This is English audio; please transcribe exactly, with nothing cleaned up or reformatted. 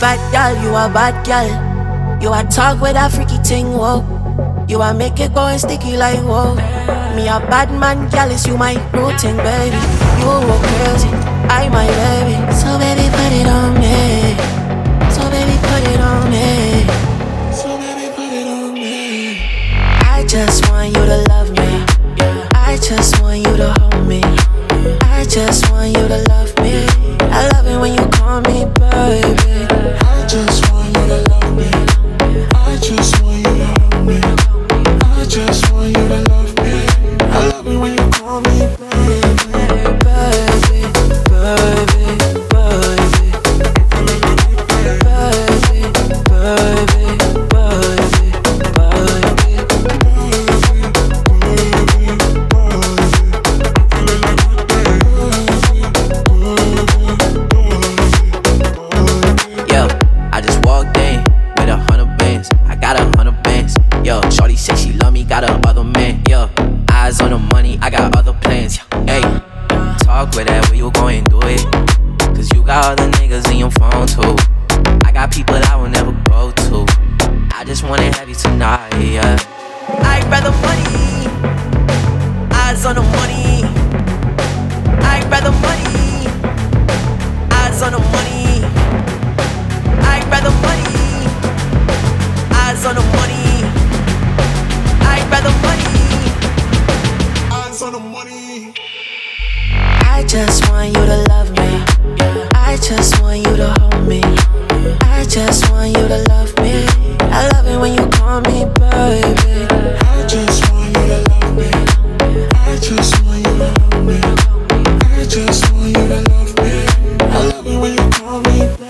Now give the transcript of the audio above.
bad gal, you a bad gal. You a talk with a freaky thing, whoa. You a make it go and sticky like whoa. Me a bad man, gal, is you my routine, baby. You go crazy, I my baby. So baby, put it on me. So baby, put it on me. So baby, put it on me. I just want you to love me. I just want you to hold me. I just want you to love me. I love it when you call me baby. I just want you to love me. I just want you to hold me. I just want you to love me. I love it when you call me baby. Baby, baby, baby. Baby, baby, baby, baby. Yo, I just walked in with a hundred bands. I got a hundred bands. Yo, shorty say she love me, got a other man. Yo, eyes on the money, I got other plans. Hey, talk with that, where you going, do it? Cause you got other niggas in your phone too. I got people I will never go to. I just wanna have you tonight, yeah. I'd rather money, eyes on the money. I'd rather money, eyes on the money. I'd rather money, eyes on the money. I'd rather money, eyes on the money. I just want you to love me. I just want you to hold me. I just want you to love me. I love it when you call me baby. I just want you to love me. I just want you to hold me. I just want you to love me. I love it when you call me baby.